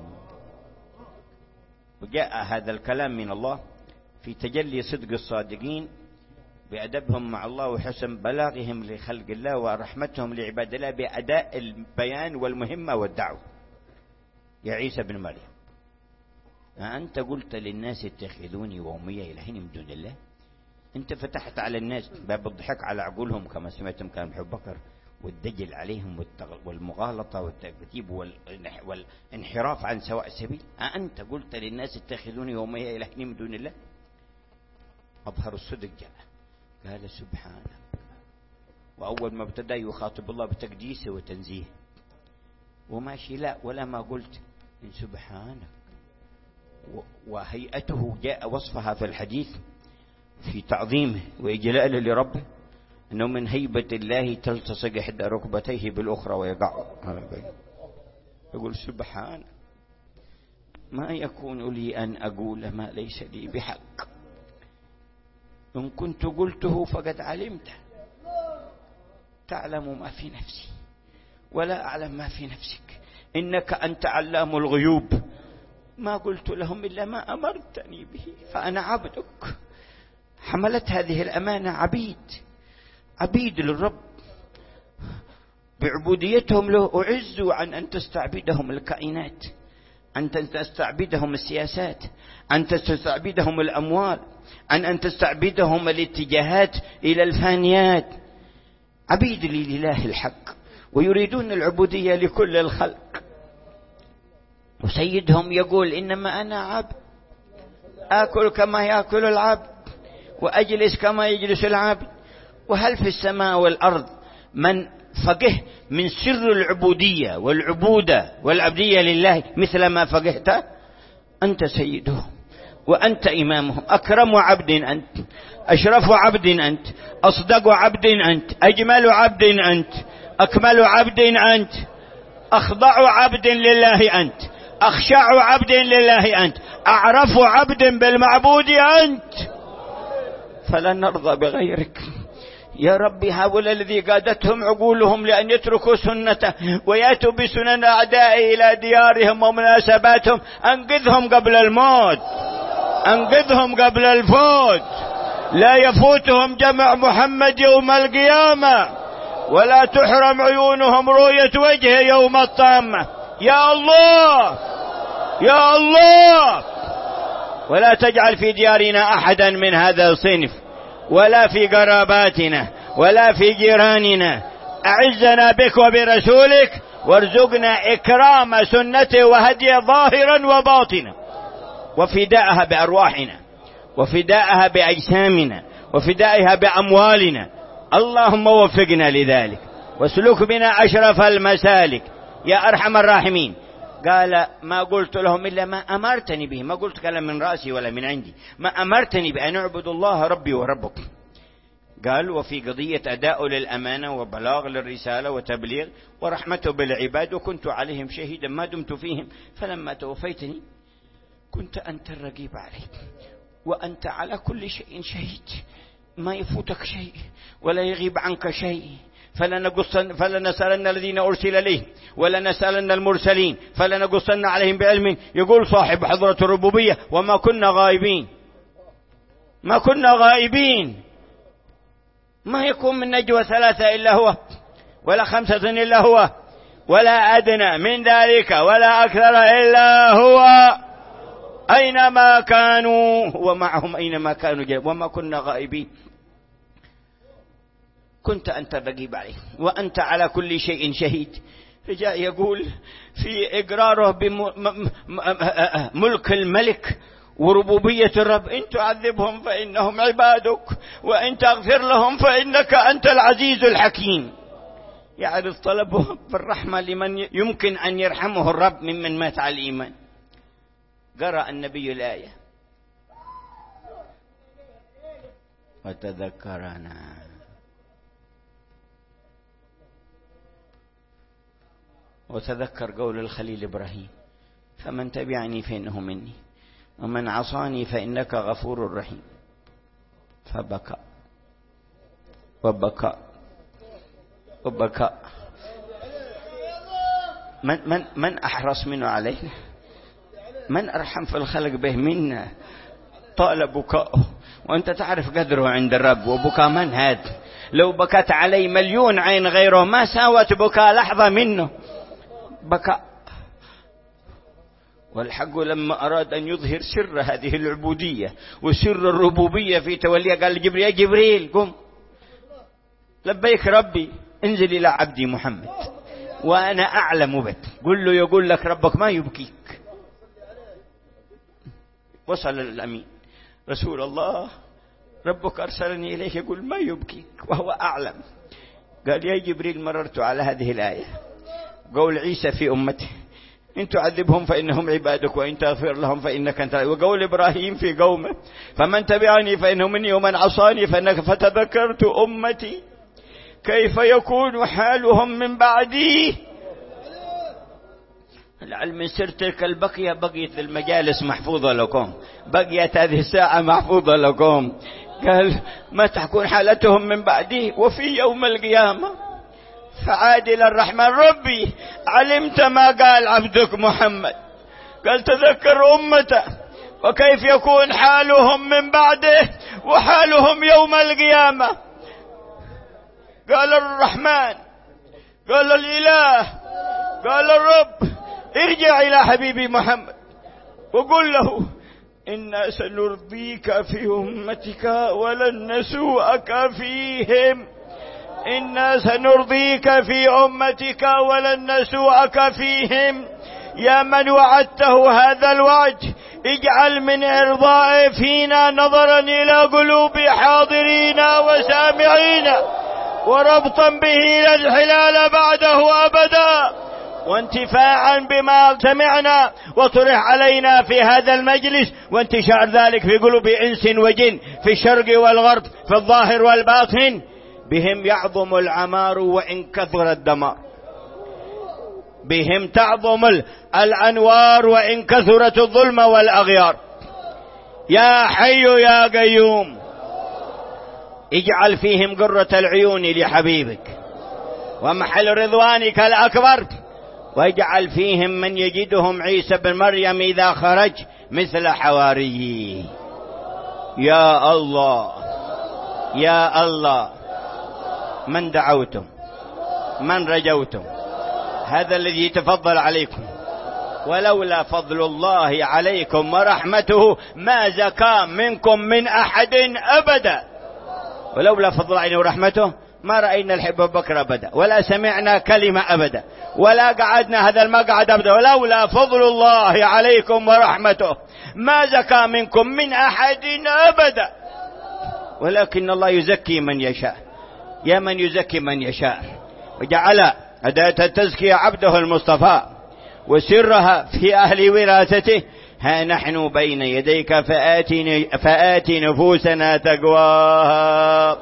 وجاء هذا الكلام من الله في تجلي صدق الصادقين بأدبهم مع الله وحسن بلاغهم لخلق الله ورحمتهم لعباد الله بأداء البيان والمهمة والدعوة. يا عيسى بن مريم، أنت قلت للناس اتخذوني وأمي إلهين من دون الله؟ أنت فتحت على الناس باب الضحك على عقولهم كما سمعتم كلام أبو بكر والدجل عليهم والمغالطة والتكذيب والانحراف عن سواء السبيل. أنت قلت للناس اتخذوني وأمي إلهين من دون الله؟ أظهر الصدق جاء قال سبحانك، وأول ما ابتدأ يخاطب الله بتقديسه وتنزيه وماشي لا ولا ما قلت إن سبحانك. وهيئته جاء وصفها في الحديث في تعظيمه وإجلاله لربه أنه من هيبة الله تلتصق إحدى ركبتيه بالأخرى ويقع. يقول سبحانك ما يكون لي أن أقول ما ليس لي بحق، إن كنت قلته فقد علمته، تعلم ما في نفسي ولا أعلم ما في نفسك، إنك أنت علام الغيوب، ما قلت لهم إلا ما أمرتني به فأنا عبدك. حملت هذه الأمانة عبيد عبيد للرب بعبوديتهم له، أعزوا عن أن تستعبدهم الكائنات، أن تستعبدهم السياسات، أن تستعبدهم الأموال، عن أن تستعبدهم الاتجاهات إلى الفانيات. عبيد لله الحق ويريدون العبودية لكل الخلق. وسيدهم يقول إنما أنا عبد، آكل كما يأكل العبد وأجلس كما يجلس العبد. وهل في السماء والأرض من فقه من سر العبودية والعبودة والعبدية لله مثل ما فقهت؟ أنت سيدهم وأنت إمامهم، أكرم عبد أنت، أشرف عبد أنت، أصدق عبد أنت، أجمل عبد أنت، أكمل عبد أنت، أخضع عبد لله أنت، أخشع عبد لله أنت، أعرف عبد بالمعبود أنت، فلن نرضى بغيرك. يا ربي هؤلاء الذي قادتهم عقولهم لأن يتركوا سنته ويأتوا بسنن أعدائه إلى ديارهم ومناسباتهم، أنقذهم قبل الموت، أنقذهم قبل الفوت، لا يفوتهم جمع محمد يوم القيامة، ولا تحرم عيونهم رؤية وجهه يوم الطامة. يا الله يا الله، ولا تجعل في ديارنا أحدا من هذا الصنف، ولا في قراباتنا ولا في جيراننا. أعزنا بك وبرسولك، وارزقنا إكرام سنته وهديه ظاهرا وباطنا، وفداءها بأرواحنا، وفداءها بأجسامنا، وفدائها بأموالنا. اللهم وفقنا لذلك، واسلك بنا أشرف المسالك يا أرحم الراحمين. قال ما قلت لهم إلا ما أمرتني به، ما قلت كلام من رأسي ولا من عندي، ما أمرتني بأن أعبد الله ربي وربكم. قال وفي قضية أداء للأمانة وبلاغ للرسالة وتبليغ ورحمته بالعباد، وكنت عليهم شهيدا ما دمت فيهم، فلما توفيتني كنت أنت الرقيب علي، وأنت على كل شيء شهيد، ما يفوتك شيء ولا يغيب عنك شيء. فلنقصن فلنسألن الذين أرسل إليه ولنسألن المرسلين فلنقصن عليهم بعلم. يقول صاحب حضرة الربوبية وما كنا غائبين، ما كنا غائبين. ما يكون من نجوى ثلاثة إلا هو، ولا خمسة إلا هو، ولا أدنى من ذلك ولا أكثر إلا هو، أينما كانوا ومعهم أينما كانوا جاء، وما كنا غائبين. كنت أنت الرقيب عليه وأنت على كل شيء شهيد. رجاء يقول في إقراره بملك الملك وربوبية الرب: إن تعذبهم فإنهم عبادك وإن تغفر لهم فإنك أنت العزيز الحكيم. يعرض طلبه بالرحمة لمن يمكن أن يرحمه الرب ممن مات على الإيمان. قرأ النبي الآية: وتذكرنا وتذكر قول الخليل إبراهيم: فمن تبعني فإنه مني ومن عصاني فإنك غفور رحيم. فبكى وبكى وبكى. من, من, من أحرص منه علينا؟ من أرحم في الخلق به منا؟ طال بكاؤه، وأنت تعرف قدره عند الرب. وبكى من هذا؟ لو بكت علي مليون عين غيره ما ساوت بكاء لحظة منه. بكى. والحق لما أراد أن يظهر سر هذه العبودية وسر الربوبية في توليه قال لجبريل: يا جبريل قم، لبيك ربي، انزل إلى عبدي محمد وأنا أعلم بك، قل له يقول لك ربك ما يبكيك. وصل الأمين: رسول الله ربك أرسلني إليك يقول ما يبكيك وهو أعلم. قال: يا جبريل مررت على هذه الآية، قول عيسى في أمته: إن تعذبهم فإنهم عبادك وإن تغفر لهم فإنك أنت، وقول إبراهيم في قومه: فمن تبعني فإنه مني ومن عصاني فإنك. فتذكرت أمتي كيف يكون حالهم من بعدي. لعل من سر تلك البقية بقيت المجالس محفوظة لكم، بقيت هذه الساعة محفوظة لكم. قال: ما تكون حالتهم من بعدي وفي يوم القيامة فعادل الرحمن. ربي علمت ما قال عبدك محمد، قال تذكر أمته وكيف يكون حالهم من بعده وحالهم يوم القيامة. قال الرحمن، قال الإله، قال الرب: ارجع إلى حبيبي محمد وقل له: إنا سنرضيك في أمتك ولن نسوءك فيهم. إنا سنرضيك في أمتك ولن نسوءك فيهم. يا من وعدته هذا الوعد اجعل من إرضائه فينا نظرا إلى قلوب حاضرين وسامعين. وربطا به لا الحلال بعده أبدا، وانتفاعا بما سمعنا وطرح علينا في هذا المجلس، وانتشار ذلك في قلوب إنس وجن في الشرق والغرب في الظاهر والباطن. بهم يعظم العمار وإن كثر الدمار، بهم تعظم الأنوار وإن كثرت الظلم والأغيار. يا حي يا قيوم اجعل فيهم قرة العيون لحبيبك ومحل رضوانك الأكبر، واجعل فيهم من يجدهم عيسى بن مريم إذا خرج مثل حواريه. يا الله يا الله، من دعوتم من رجوتم، هذا الذي يتفضل عليكم، ولولا فضل الله عليكم ورحمته ما زكى منكم من أحد أبدا. ولولا فضل الله ورحمته ما رأينا الحب بكر أبدا، ولا سمعنا كلمة أبدا، ولا قعدنا هذا المقعد أبدا. ولولا فضل الله عليكم ورحمته ما زكى منكم من أحد أبدا، ولكن الله يزكي من يشاء. يا من يزكي من يشاء، وجعل أداة التزكية عبده المصطفى وسرها في أهل وراثته. ها نحن بين يديك فآتي, فآتي نفوسنا تقواها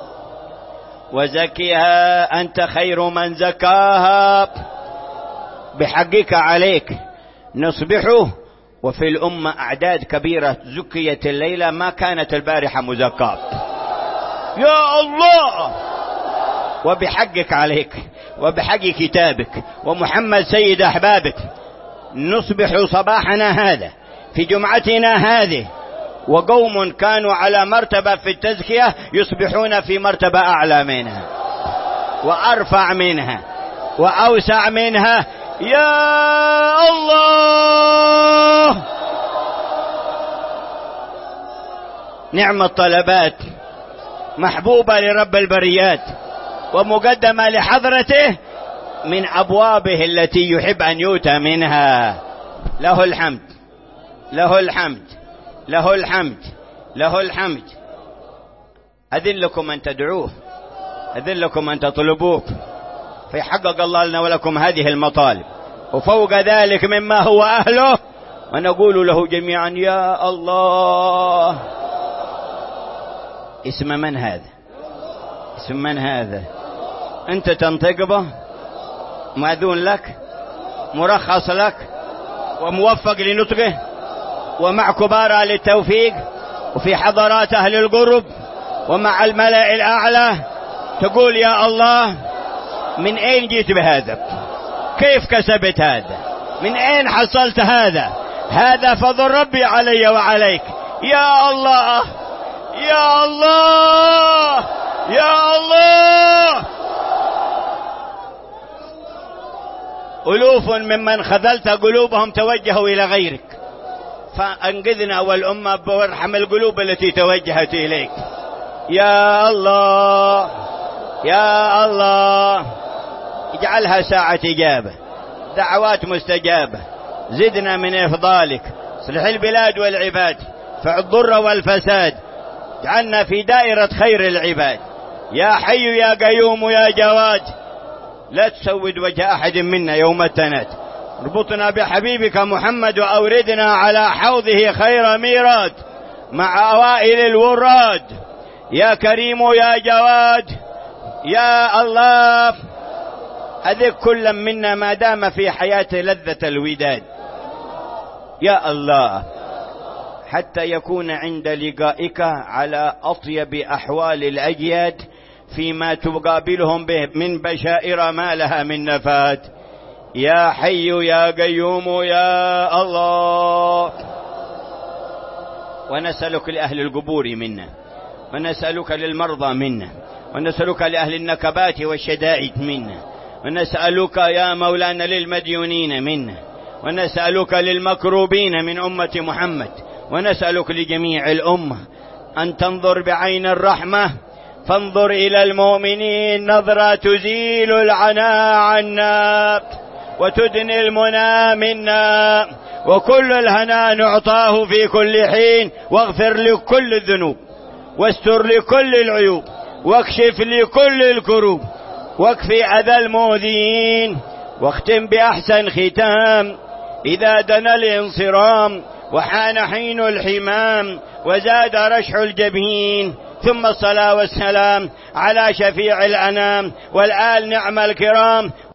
وزكها أنت خير من زكاها. بحقك عليك نصبحه، وفي الأمة أعداد كبيرة زكيت الليلة ما كانت البارحة مزكاة. يا الله، وبحقك عليك وبحق كتابك ومحمد سيد أحبابك نصبح صباحنا هذا في جمعتنا هذه، وقوم كانوا على مرتبة في التزكية يصبحون في مرتبة أعلى منها وأرفع منها وأوسع منها. يا الله، نعم الطلبات محبوبة لرب البريات ومقدمة لحضرته من أبوابه التي يحب أن يؤتى منها. له الحمد له الحمد له الحمد له الحمد. أذلكم أن تدعوه، أذلكم أن تطلبوه، فيحقق الله لنا ولكم هذه المطالب وفوق ذلك مما هو أهله. ونقول له جميعا يا الله. اسم من هذا؟ اسم من هذا؟ أنت تنطق به، مأذون لك، مرخص لك، وموفق لنطقه، ومع كبار للتوفيق، وفي حضرات أهل القرب، ومع الملأ الأعلى. تقول يا الله من أين جيت بهذا؟ كيف كسبت هذا؟ من أين حصلت هذا؟ هذا فضل ربي علي وعليك. يا الله يا الله يا الله. ألوف ممن خذلت قلوبهم توجهوا إلى غيرك، فأنقذنا والأمة وارحم القلوب التي توجهت إليك. يا الله يا الله، اجعلها ساعة إجابة، دعوات مستجابة. زدنا من إفضالك، اصلح البلاد والعباد، فع الضر والفساد، اجعلنا في دائرة خير العباد. يا حي يا قيوم يا جواد، لا تسود وجه أحد منا يوم التناد. اربطنا بحبيبك محمد وأوردنا على حوضه خير ميراد مع أوائل الوراد. يا كريم يا جواد يا الله، أذق كل منا ما دام في حياته لذة الوداد. يا الله، حتى يكون عند لقائك على أطيب أحوال الأجياد فيما تقابلهم به من بشائر ما لها من نفات. يا حي يا قيوم يا الله. ونسألك لأهل القبور منا، ونسألك للمرضى منا، ونسألك لأهل النكبات والشدائد منا، ونسألك يا مولانا للمديونين منا، ونسألك للمكروبين من أمة محمد، ونسألك لجميع الأمة أن تنظر بعين الرحمة. فانظر إلى المؤمنين نظرة تزيل العناء عنا وتدني المنى منا، وكل الهنا نعطاه في كل حين. واغفر لكل الذنوب واستر لكل العيوب واكشف لي كل الكروب واكفي أذى المؤذين، واختم بأحسن ختام إذا دنا الانصرام وحان حين الحمام وزاد رشح الجبين. ثم الصلاة والسلام على شفيع الأنام والآل نعم الكرام.